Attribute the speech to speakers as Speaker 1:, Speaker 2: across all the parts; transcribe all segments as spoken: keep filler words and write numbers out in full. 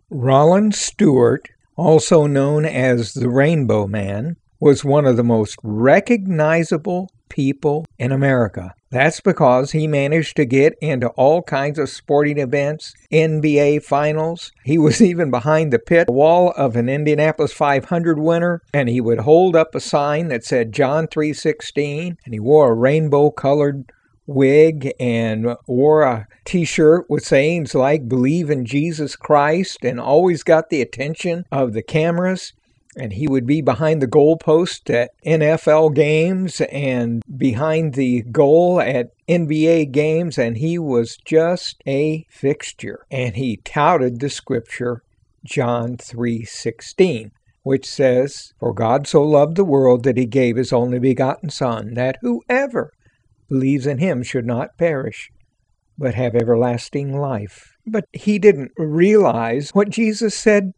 Speaker 1: Rollin Stewart, also known as the Rainbow Man, was one of the most recognizable people in America. That's because he managed to get into all kinds of sporting events, N B A finals. He was even behind the pit wall of an Indianapolis five hundred winner, and he would hold up a sign that said John three sixteen, and he wore a rainbow-colored wig and wore a t-shirt with sayings like "Believe in Jesus Christ," and always got the attention of the cameras. And he would be behind the goalpost at N F L games and behind the goal at N B A games, and he was just a fixture. And he touted the scripture John three sixteen, which says, "For God so loved the world that he gave his only begotten Son, that whoever believes in him should not perish, but have everlasting life." But he didn't realize what Jesus said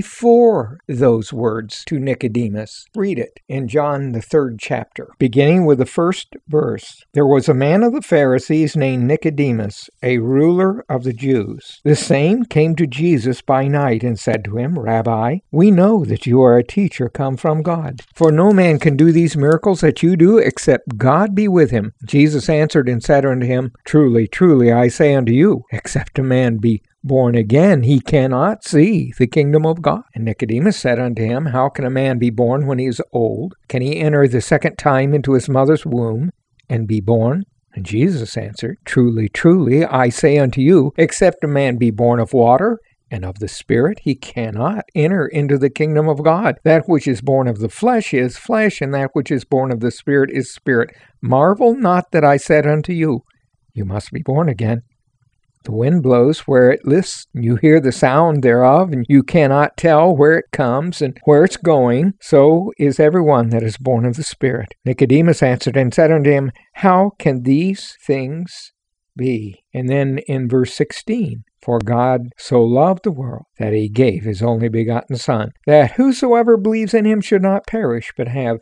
Speaker 1: before those words to Nicodemus. Read it in John, the third chapter, beginning with the first verse. "There was a man of the Pharisees named Nicodemus, a ruler of the Jews. The same came to Jesus by night and said to him, 'Rabbi, we know that you are a teacher come from God. For no man can do these miracles that you do except God be with him.' Jesus answered and said unto him, 'Truly, truly, I say unto you, except a man be born again, he cannot see the kingdom of God.' And Nicodemus said unto him, 'How can a man be born when he is old? Can he enter the second time into his mother's womb and be born?' And Jesus answered, 'Truly, truly, I say unto you, except a man be born of water and of the Spirit, he cannot enter into the kingdom of God. That which is born of the flesh is flesh, and that which is born of the Spirit is spirit. Marvel not that I said unto you, you must be born again. The wind blows where it lists, and you hear the sound thereof, and you cannot tell where it comes and where it's going. So is everyone that is born of the Spirit.' Nicodemus answered and said unto him, 'How can these things be?' And then in verse sixteen, 'For God so loved the world that he gave his only begotten Son, that whosoever believes in him should not perish, but have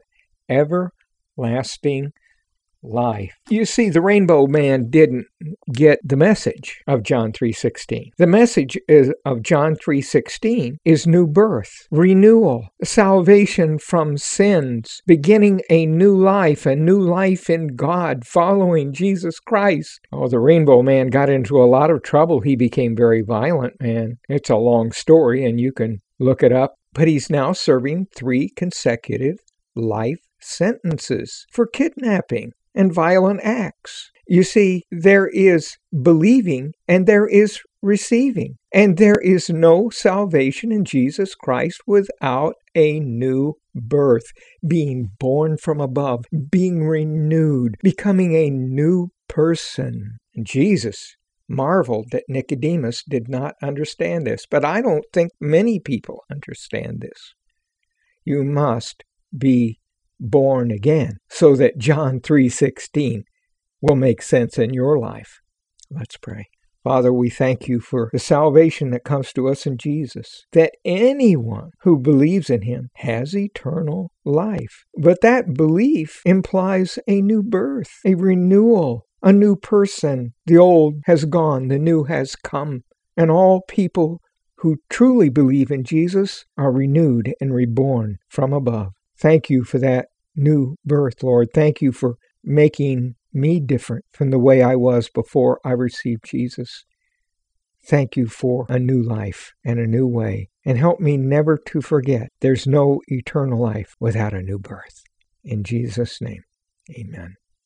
Speaker 1: everlasting life.'" You see, the Rainbow Man didn't get the message of John three sixteen. The message is, of John three sixteen is new birth, renewal, salvation from sins, beginning a new life, a new life in God, following Jesus Christ. Oh, the Rainbow Man got into a lot of trouble. He became very violent, man. It's a long story, and you can look it up. But he's now serving three consecutive life sentences for kidnapping and violent acts. You see, there is believing and there is receiving. And there is no salvation in Jesus Christ without a new birth, being born from above, being renewed, becoming a new person. And Jesus marveled that Nicodemus did not understand this, but I don't think many people understand this. You must be born again so that John three sixteen will make sense in your life. Let's pray. Father, we thank you for the salvation that comes to us in Jesus, that anyone who believes in him has eternal life. But that belief implies a new birth, a renewal, a new person. The old has gone, the new has come, and all people who truly believe in Jesus are renewed and reborn from above. Thank you for that new birth, Lord. Thank you for making me different from the way I was before I received Jesus. Thank you for a new life and a new way. And help me never to forget there's no eternal life without a new birth. In Jesus' name, amen.